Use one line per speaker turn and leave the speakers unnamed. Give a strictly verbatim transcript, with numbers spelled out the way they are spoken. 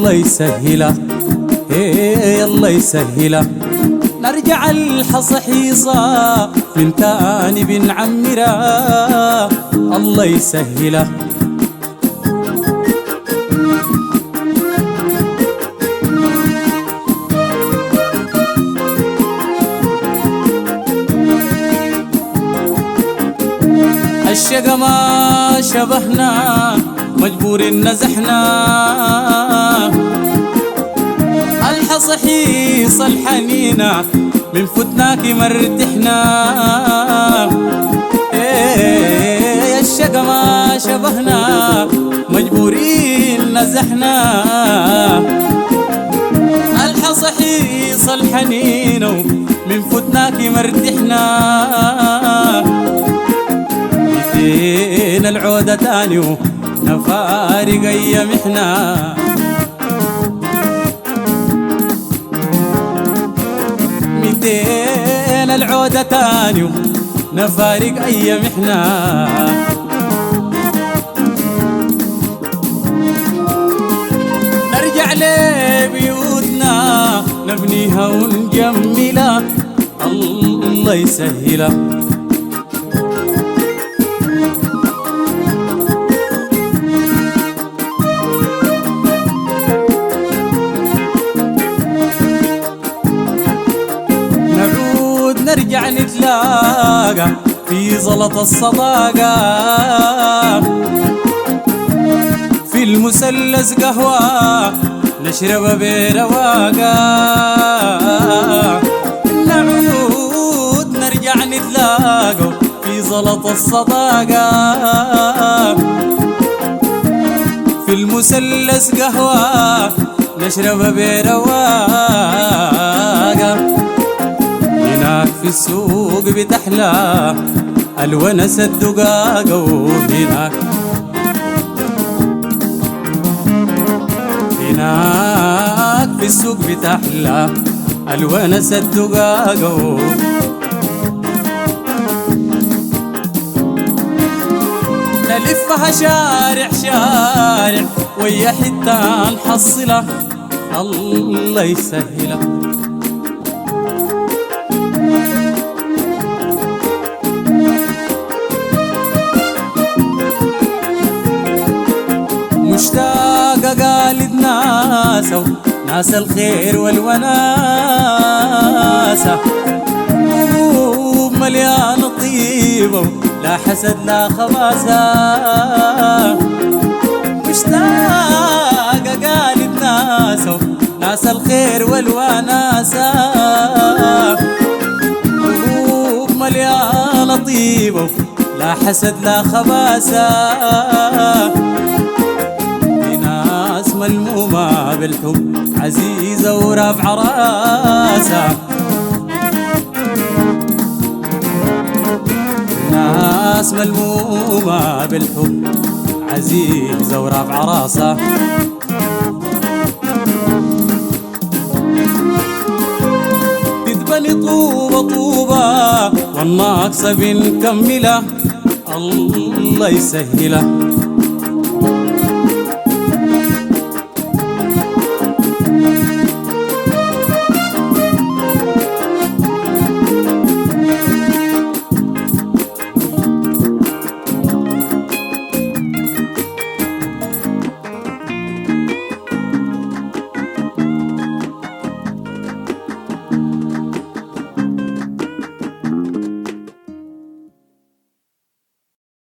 الله يسهله، ايه الله يسهله. نرجع الحصى حيصة من تاني بنعمرها، الله يسهله. الشقا ما شبهنا مجبور نزحنا، الحصى حيص الحنينة من فتناك مرتحنا. ايه الشقا ما شبهنا مجبورين نزحنا، الحصى حيص الحنينة من فتناك مرتحنا. ميتين العودة تاني ونفارق ايام احنا، ميتين العودة تاني ونفارق ايام احنا. نرجع لبيوتنا نبنيها ونجملها، الله يسهلها. نرجع نتلاقى في زلط الصداقة، في المثلث قهوة نشرب برواقة. نعود نرجع نتلاقى في زلط الصداقة، في المثلث قهوة نشرب برواقة. هناك في السوق بتحلى الونس الدقاقة، وهناك هناك في السوق بتحلى الونس الدقاقة. نلفها شارع شارع ويا حتة نحصلها، الله يسهلها. مشتاقة قالت ناسة ناس الخير والوناسة، قلوب مليانة طيبة لا حسد لا خباثة. مشتاقة قالت ناسة ناس الخير والوناسة، قلوب مليانة طيبة لا حسد لا خباثة. ملمومة بالحب عزيزة ورافعة راسها، ناس ملمومة بالحب عزيزة ورافعة راسها. تتبني طوبة طوبة والناقصة بنكملها، الله يسهلها.